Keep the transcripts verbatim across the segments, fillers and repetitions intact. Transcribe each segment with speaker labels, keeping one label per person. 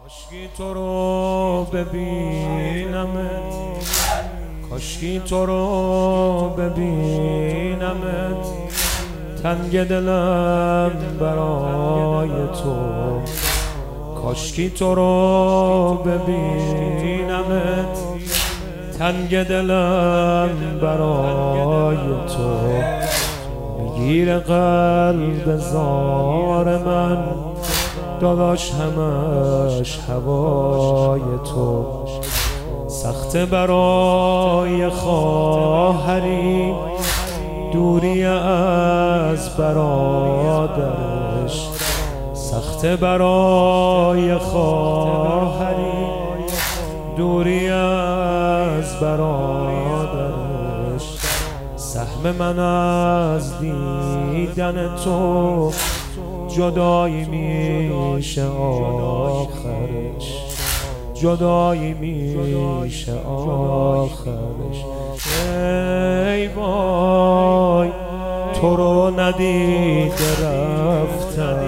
Speaker 1: کاشکی تو رو ببینمت، کاشکی تو رو ببینمت، تنگ دلم برای تو. کاشکی تو رو ببینمت، تنگ دلم برای تو. میگیره قلب زار من داداش همش هوای تو. سخت برای خواهری دوری از برادرش، سخت برای خواهری دوری از برادرش. سهم من از دیدن تو جدایی میشه آخرش، جدایی میشه آخرش. ای وای تو رو ندیده رفتم،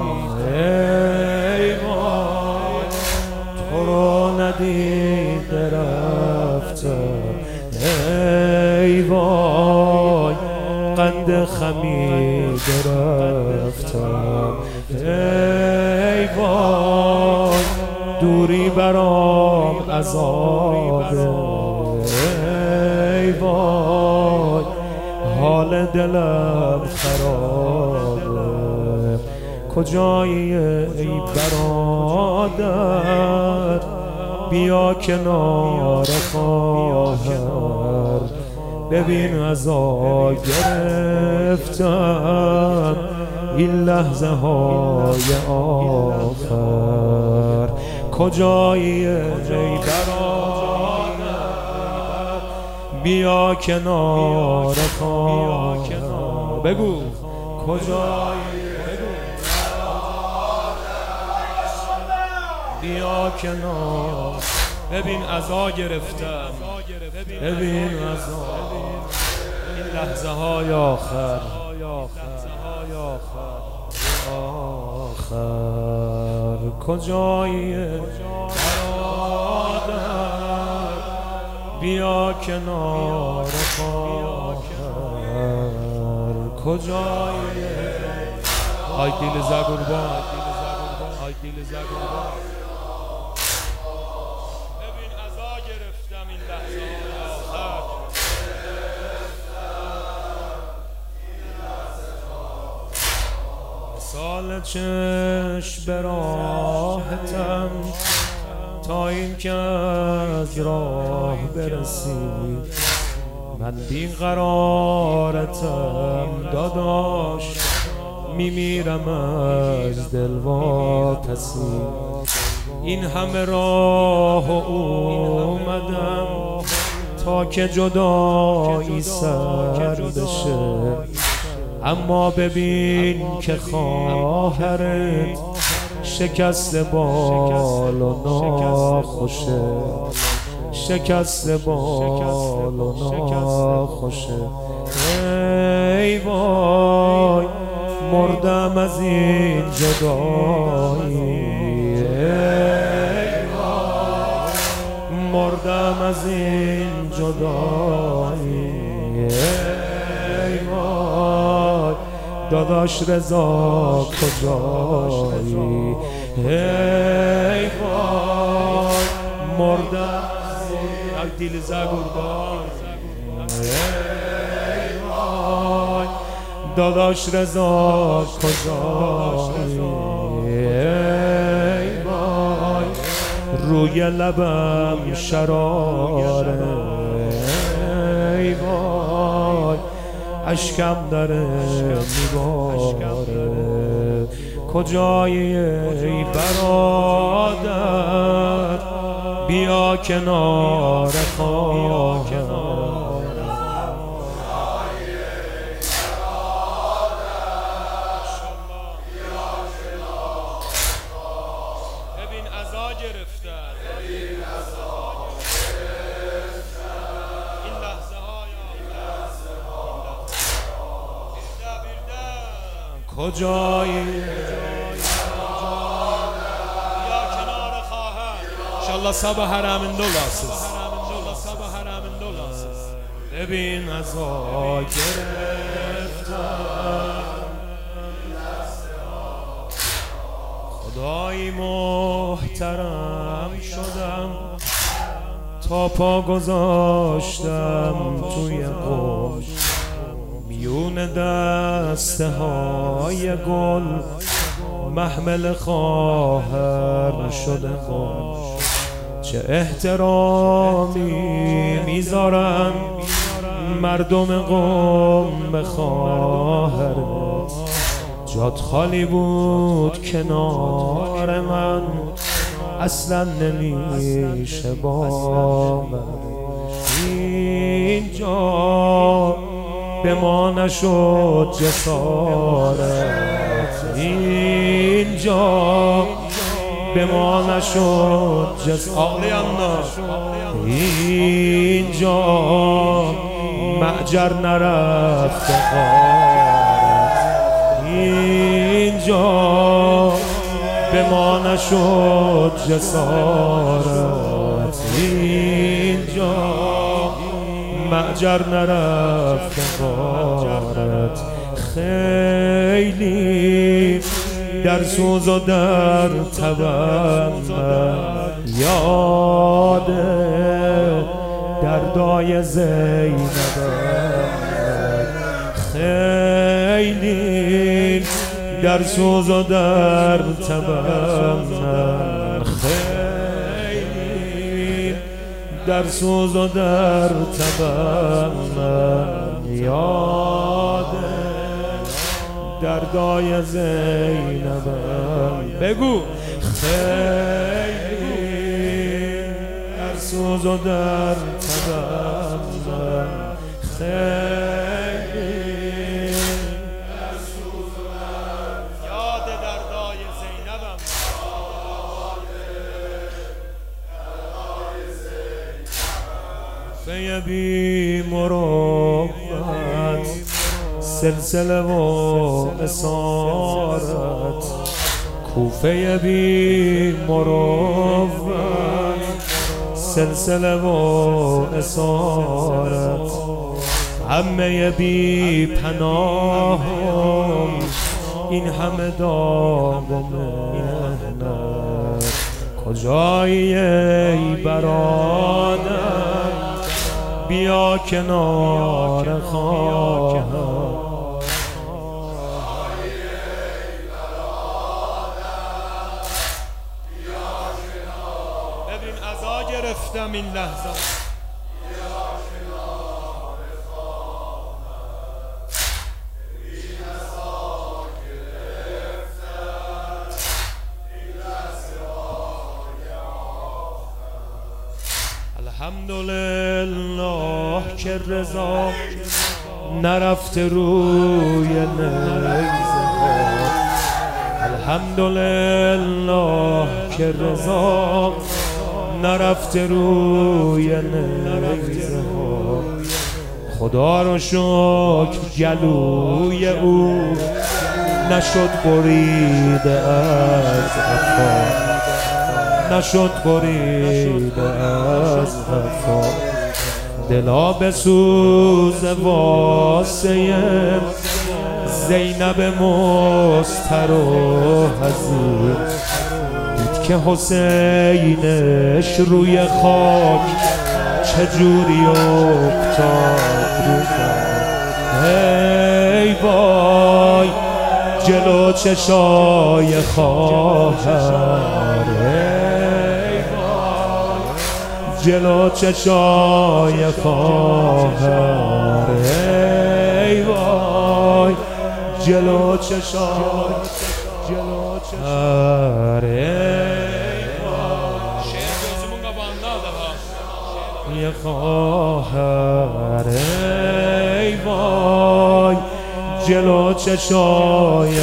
Speaker 1: ای وای تو رو ندیده رفتم، ای وای قند خمیده رفتم، ای وای دوری برام عذابه، ای وای حال دلم خرابه. کجایی ای برادر بیا کنار خواهر، ببین عزا گرفتم این لحظه های آخر. کجایی ای برادر بیا کنار خواهر، بگو کجایی بیا کنار. ببین عزا گرفتم، ببین عزا این لحظه های آخر، آخر. کجایی برادر بیا کنار خواهر، کجایی آی دیل زگربان، آی دیل زگربان. ببین عزا گرفتم این لحظه های آخر. سال چشم به راحتم تا این که از راه برسی، من بیقرارتم داداش میمیرم از دل واپسی. این همه راه اومدم تا که جدایی سر بشه، اما ببین که خواهرت شکست بال و ناخوشه، شکست بال و ناخوشه. ای وای مردم از این جدایی، ای وای مردم از این جدایی. ای وای داداش رضا کجایی، ای وای مردم از این دیل زگربان، ای وای داداش رضا کجایی. ای وای روی لبم شراره، ای وای اشکم داره میباره. کجایی ای برادر بیا کنار خواهر، کجایی
Speaker 2: یا کنار
Speaker 1: انشالله sabah حرمinde olasınız.
Speaker 2: ببین ازا گرفتم خدایی محترم شدم تا پا گذاشتم توی قم میون دسته های گل محمل خواهر شده قم چه احترامی میذارن مردم قم به خواهرت جات خالی بود کنار من اصلا نمیشه باور اینجا به ما نشد جسارت اینجا به ما نشد جسارت آقلیانا اینجا معجر نرفت غارت اینجا به ما نشد جسارت اینجا معجر نرفت غارت خیلی در سوز و در تبم یاده دردای زینبم خیلی در سوز و در تبم خیلی در سوز و در تبم یاده دردای زینبم بگو خیلی در سوز و در تبم خیلی
Speaker 1: در سوز و در یاد دردای زینبم
Speaker 2: فی بی مروت سلسله و اسارت کوفه بی مروت سلسله و اسارت همه بی پناهم این همه داغ و مهنت کجایی ای برادر بیا کنار خواهم
Speaker 1: ببین عزا گرفتم این لحظه
Speaker 2: الحمدلله که رضا نرفته روی نیزه ها الحمدلله که رضا نرفته روی نیزه ها خدا رو شکر گلوی او نشد بریده از افا نشد بریده از افا دلا بسوز واسه زینب مستر و حضور دید که حسینش روی خاک چجوری افتاد رو ای وای جلو چشای خواهر ای وای جلو چشای خواهر ای وای جلو چشای جلو چشای ای وای
Speaker 1: شعر gözümün qabağındadır ha
Speaker 2: یه خواهر ای وای جلو چشای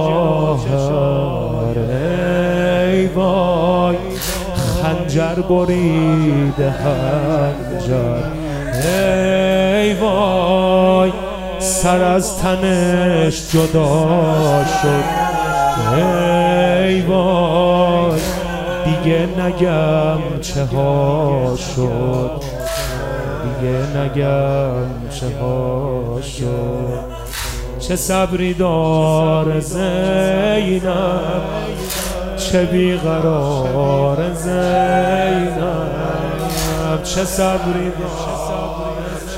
Speaker 2: خواهر ای وای خنجر بریده خنجر ای وای سر از تنش جدا شد ای وای دیگه نگم چه ها شد، دیگه نگم چه ها شد. چه صبری دار زینب، چه بیقرار زینب، چه صبری دار،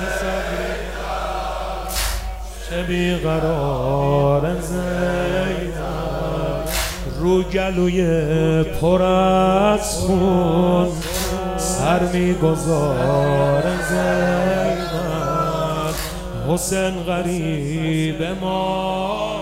Speaker 2: چه بیقرار زینب. رو گلوی پر از خون سر میگذار زینب. حسین غریب ما